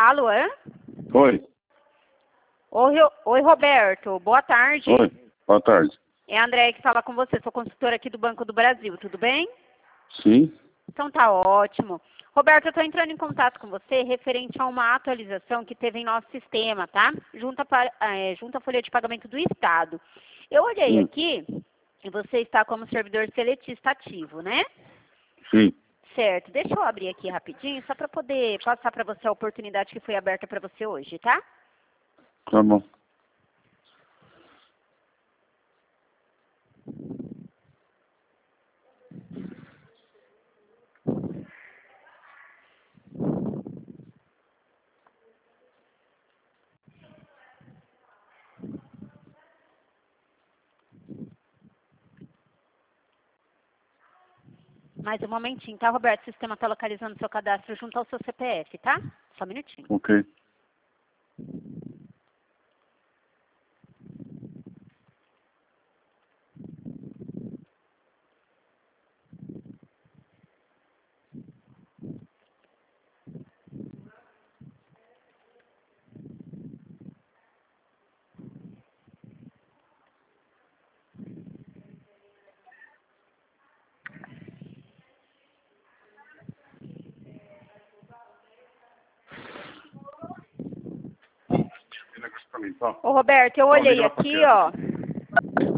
Alô? Oi. Oi, Roberto. Boa tarde. Oi. Boa tarde. É a Andréia que fala com você. Sou consultora aqui do Banco do Brasil. Tudo bem? Sim. Então tá ótimo. Roberto, eu estou entrando em contato com você referente a uma atualização que teve em nosso sistema, tá? Junto à folha de pagamento do Estado. Eu olhei aqui e você está como servidor seletista ativo, né? Sim. Certo. Deixa eu abrir aqui rapidinho, só para poder passar para você a oportunidade que foi aberta para você hoje, tá? Tá bom. Mais um momentinho, tá, Roberto? O sistema está localizando seu cadastro junto ao seu CPF, tá? Só um minutinho. Ok. Ô, Roberto, eu olhei aqui, ó.